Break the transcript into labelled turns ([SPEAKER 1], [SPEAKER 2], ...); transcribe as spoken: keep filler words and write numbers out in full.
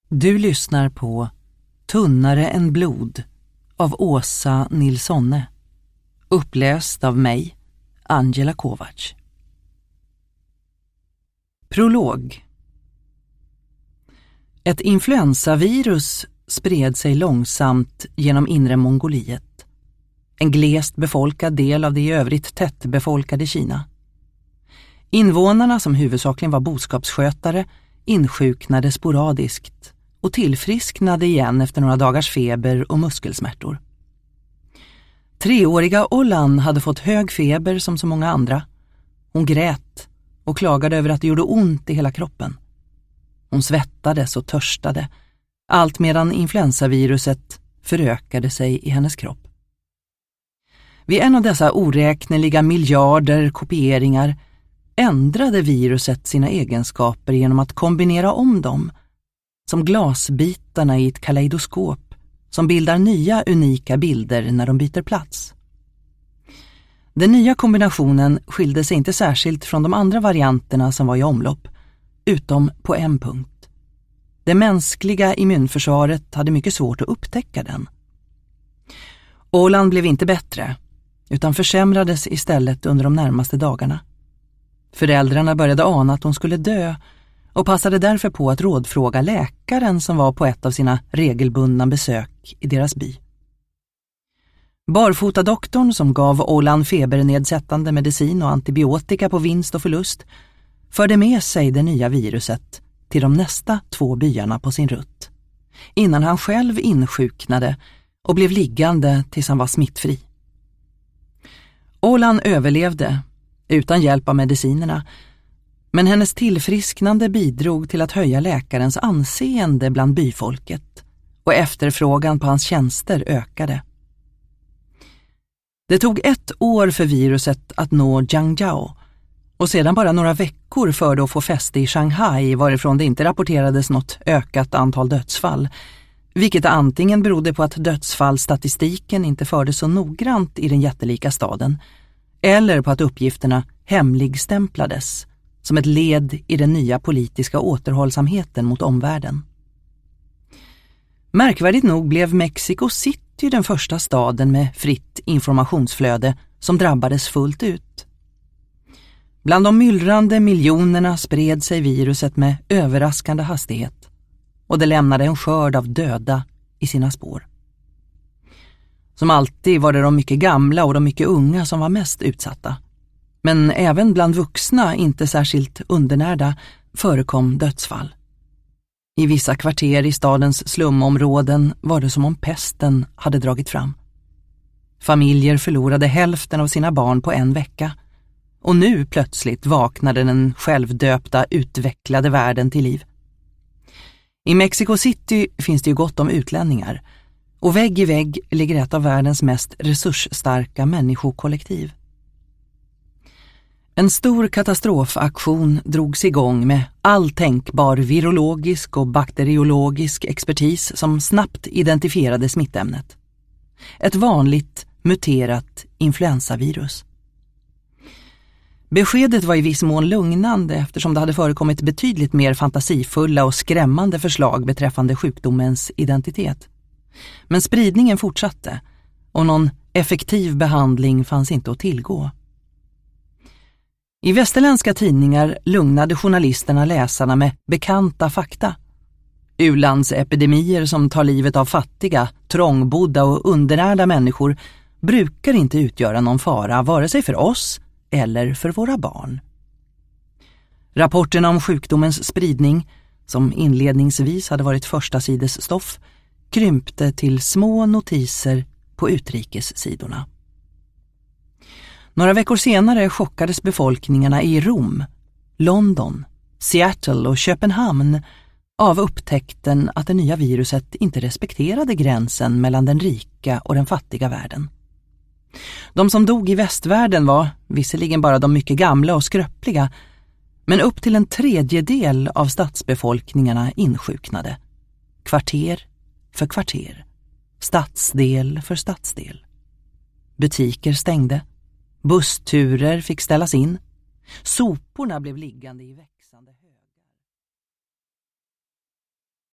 [SPEAKER 1] Du lyssnar på Tunnare än blod av Åsa Nilssonne. Uppläst av mig, Angela Kovacs. Prolog. Ett influensavirus spred sig långsamt genom inre Mongoliet, en glest befolkad del av det i övrigt tätt befolkade Kina. Invånarna, som huvudsakligen var boskapsskötare, insjuknade sporadiskt och tillfrisknade igen efter några dagars feber och muskelsmärtor. Treåriga Olan hade fått hög feber som så många andra. Hon grät och klagade över att det gjorde ont i hela kroppen. Hon svettades och törstade, allt medan influensaviruset förökade sig i hennes kropp. Vid en av dessa oräkneliga miljarder kopieringar ändrade viruset sina egenskaper genom att kombinera om dem, som glasbitarna i ett kaleidoskop som bildar nya unika bilder när de byter plats. Den nya kombinationen skilde sig inte särskilt från de andra varianterna som var i omlopp, utom på en punkt. Det mänskliga immunförsvaret hade mycket svårt att upptäcka den. Åland blev inte bättre, utan försämrades istället under de närmaste dagarna. Föräldrarna började ana att hon skulle dö och passade därför på att rådfråga läkaren som var på ett av sina regelbundna besök i deras by. Barfotadoktorn, som gav Åland febernedsättande medicin och antibiotika på vinst och förlust, förde med sig det nya viruset till de nästa två byarna på sin rutt, innan han själv insjuknade och blev liggande tills han var smittfri. Åland överlevde utan hjälp av medicinerna, men hennes tillfrisknande bidrog till att höja läkarens anseende bland byfolket och efterfrågan på hans tjänster ökade. Det tog ett år för viruset att nå Jiangzhou och sedan bara några veckor för det att få fäste i Shanghai, varifrån det inte rapporterades något ökat antal dödsfall, vilket antingen berodde på att dödsfallsstatistiken inte fördes så noggrant i den jättelika staden eller på att uppgifterna hemligstämplades som ett led i den nya politiska återhållsamheten mot omvärlden. Märkvärdigt nog blev Mexico City den första staden med fritt informationsflöde som drabbades fullt ut. Bland de myllrande miljonerna spred sig viruset med överraskande hastighet och det lämnade en skörd av döda i sina spår. Som alltid var det de mycket gamla och de mycket unga som var mest utsatta. Men även bland vuxna, inte särskilt undernärda, förekom dödsfall. I vissa kvarter i stadens slumområden var det som om pesten hade dragit fram. Familjer förlorade hälften av sina barn på en vecka. Och nu plötsligt vaknade den självdöpta utvecklade världen till liv. I Mexico City finns det ju gott om utlänningar. Och vägg i vägg ligger ett av världens mest resursstarka människokollektiv. En stor katastrofaktion drogs igång med all tänkbar virologisk och bakteriologisk expertis som snabbt identifierade smittämnet. Ett vanligt muterat influensavirus. Beskedet var i viss mån lugnande eftersom det hade förekommit betydligt mer fantasifulla och skrämmande förslag beträffande sjukdomens identitet. Men spridningen fortsatte och någon effektiv behandling fanns inte att tillgå. I västerländska tidningar lugnade journalisterna läsarna med bekanta fakta. U-landsepidemier som tar livet av fattiga, trångbodda och undernärda människor brukar inte utgöra någon fara vare sig för oss eller för våra barn. Rapporterna om sjukdomens spridning, som inledningsvis hade varit första sidesstoff, krympte till små notiser på utrikessidorna. Några veckor senare chockades befolkningarna i Rom, London, Seattle och Köpenhamn av upptäckten att det nya viruset inte respekterade gränsen mellan den rika och den fattiga världen. De som dog i västvärlden var visserligen bara de mycket gamla och skröpliga, men upp till en tredjedel av stadsbefolkningarna insjuknade. Kvarter för kvarter, stadsdel för stadsdel. Butiker stängde, bussturer fick ställas in, soporna blev liggande i växande